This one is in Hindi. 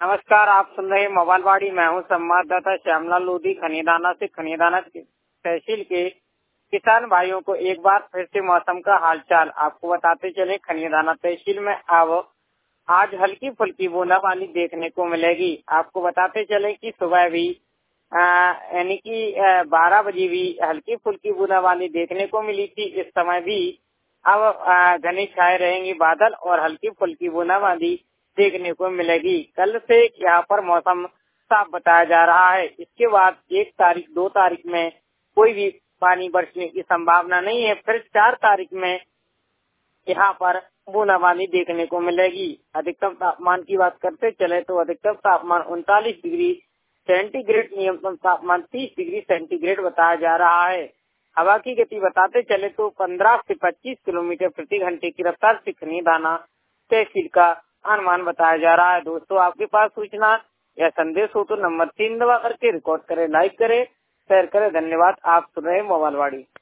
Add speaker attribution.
Speaker 1: नमस्कार, आप सुन रहे मोबाइलवाड़ी। मैं हूँ संवाददाता श्यामलाल लोधी खनियादाना से। खनियादाना तहसील के किसान भाइयों को एक बार फिर से मौसम का हालचाल आपको बताते चले। खनियादाना तहसील में अब आज हल्की फुल्की बूंदाबांदी देखने को मिलेगी। आपको बताते चले कि सुबह भी यानी कि 12 बजे भी हल्की फुल्की बूंदाबांदी देखने को मिली थी। इस समय भी अब घने छाए रहेंगे बादल और हल्की फुल्की बूंदाबांदी देखने को मिलेगी। कल से यहाँ पर मौसम साफ बताया जा रहा है। इसके बाद 1 तारीख 2 तारीख में कोई भी पानी बरसने की संभावना नहीं है। फिर 4 तारीख में यहाँ पर बूंदाबांदी देखने को मिलेगी। अधिकतम तापमान की बात करते चले तो अधिकतम तापमान 39 डिग्री सेंटीग्रेड, न्यूनतम तापमान 30 डिग्री सेंटीग्रेड बताया जा रहा है। हवा की गति बताते चले तो 15 से 25 किलोमीटर प्रति घंटे की रफ्तार से खनियादाना तहसील का अनुमान बताया जा रहा है। दोस्तों, आपके पास सूचना या संदेश हो तो नंबर 3 दबा करके रिकॉर्ड करें, लाइक करें, शेयर करें। धन्यवाद। आप सुन रहे मोबाइलवाड़ी।